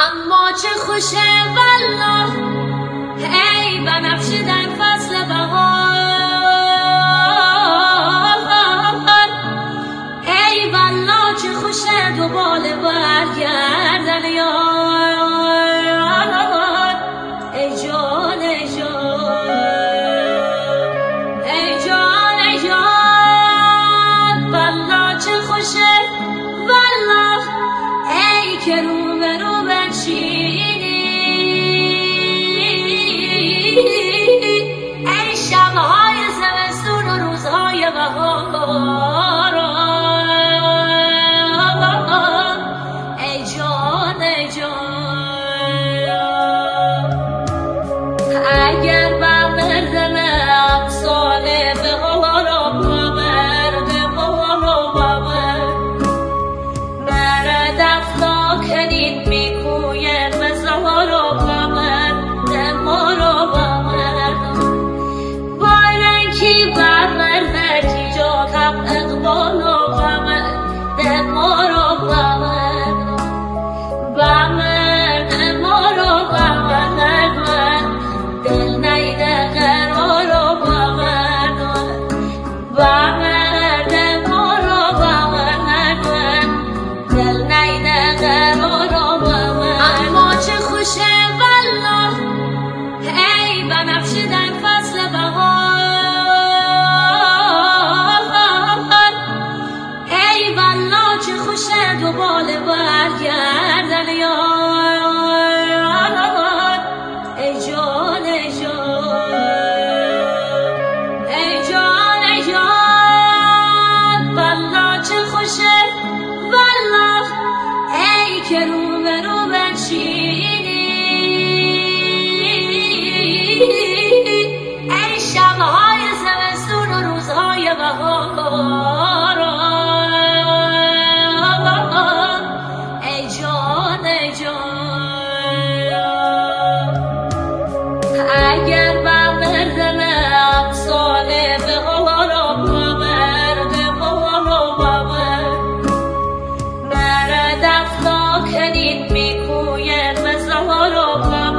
اما چه خوشه والله ای بنفشه در فصل بهار، ای والله چه خوشه دوباره برگردن یار، ای جان ای جان ای جان ای جان، والله چه خوشه والله ای که رو به رو بنشینی، ای شبهای زمستون و روزهای بهار، ای جان ای جان. اگر بردم امثال به حالا بردم حالا مرد افلاکنید میکوید به زهارا بردم حالا بارنکی برمردکی جا کم اقبالا بردم حالا بردم حالا دل نیده قرارا بردم حالا دل نیده قرارا اما چه خوشه والله ای بنفشه در فصل بهار، ای والله چه خوشه دوباره برگردن یار، ای جان ای جان ای جان ای جان، والله چه خوشه والله ای که رو به رو بنشینی، ای شبهای زمستون و روزهای بهار، ای جان ای جان. اگر بردم امثال به حالا بردم حالا مرد افلاکنید میکوید به زهارا